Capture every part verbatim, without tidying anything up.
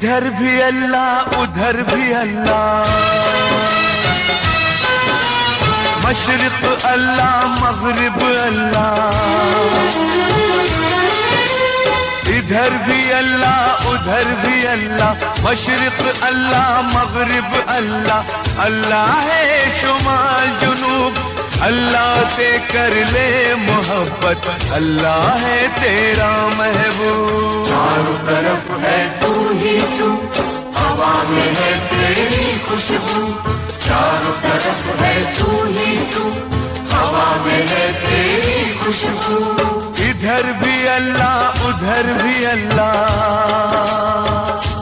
इधर भी अल्लाह उधर भी अल्लाह, मशरिक अल्लाह मगरिब अल्लाह। इधर भी अल्लाह उधर भी अल्लाह, मशरिक अल्लाह मगरिब अल्लाह। अल्लाह है शुमाल जुनूब, अल्लाह से कर ले मोहब्बत, अल्लाह है तेरा महबूब। चारों तरफ है तू ही तू, हवा में है तेरी खुशबू। चारों तरफ है तू ही तू, हवा में है तेरी खुशबू। इधर भी अल्लाह उधर भी अल्लाह।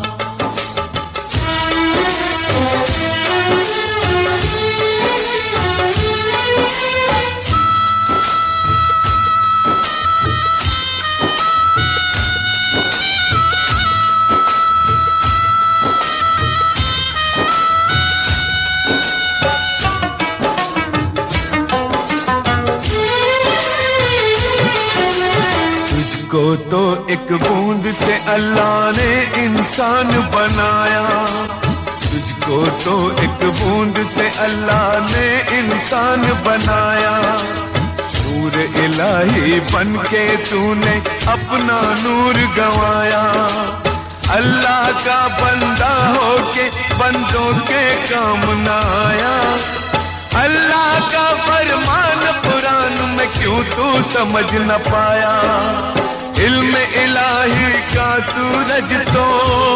को तो एक बूंद से अल्लाह ने इंसान बनाया, तुझको तो एक बूंद से अल्लाह ने इंसान बनाया। नूर इलाही बन के तूने अपना नूर गंवाया, अल्लाह का बंदा होके बंदों के काम न आया। अल्लाह का फरमान कुरान में क्यों तू समझ न पाया। इल्म इलाही का सूरज तो,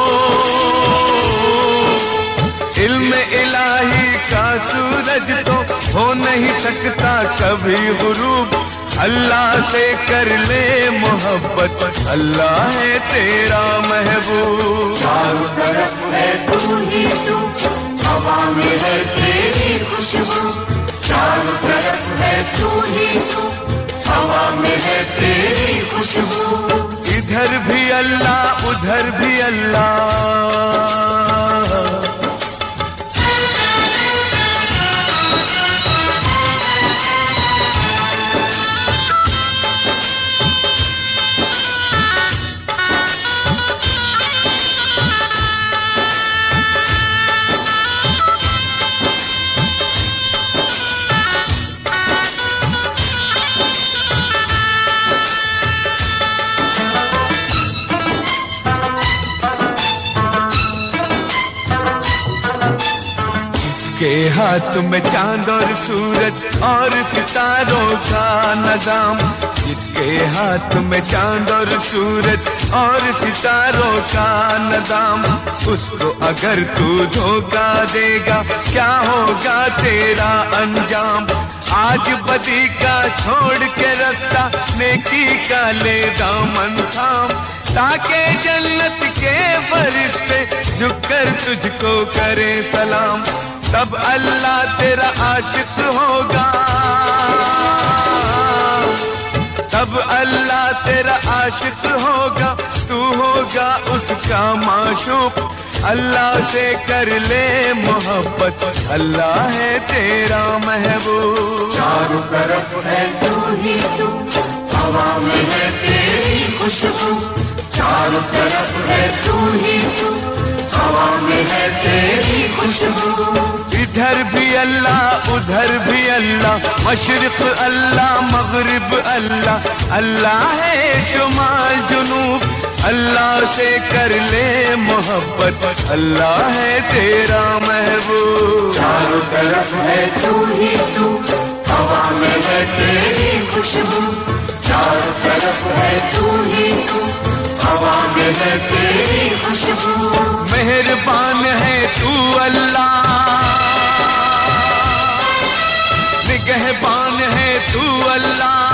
इल्म इलाही का सूरज तो हो नहीं सकता कभी गुरूब। अल्लाह से कर ले मोहब्बत, अल्लाह है तेरा महबूब। चारों तरफ है तू ही तू, हवा में है तेरी खुशबू। चारों तरफ है तू ही तू, हवा में है तेरी खुशबू। इधर भी अल्लाह उधर भी अल्लाह। के हाथ में चांद और सूरज और सितारों का नजाम, जिसके हाथ में चांद और सूरज और सितारों का नजाम। उसको अगर तू धोखा देगा क्या होगा तेरा अंजाम। आज बदी का छोड़ के रास्ता नेकी का ले दामन थाम, ताकि जन्नत के फरिश्ते झुककर तुझको करे सलाम। तब अल्लाह तेरा आशिक होगा, तब अल्लाह तेरा आशिक होगा, तू होगा उसका माशूक। अल्लाह से कर ले मोहब्बत, अल्लाह है तेरा महबूब। चारों तरफ है तू ही तू, हवा में है तेरी खुशबू। चारों तरफ है तू ही तू, हवा में है तेरी खुशबू। इधर भी अल्लाह उधर भी अल्लाह, मशरिक अल्लाह मगरिब अल्लाह। अल्लाह है शुमाल जुनूब, अल्लाह से कर ले मोहब्बत, अल्लाह है तेरा महबूब। चारों तरफ है तू ही तू, हवा में है तेरी खुशबू। चारों तरफ है तू ही तू, हवा में है तेरी खुशबू। मेहरबान है तू अल्लाह, निगहबान है तू अल्लाह।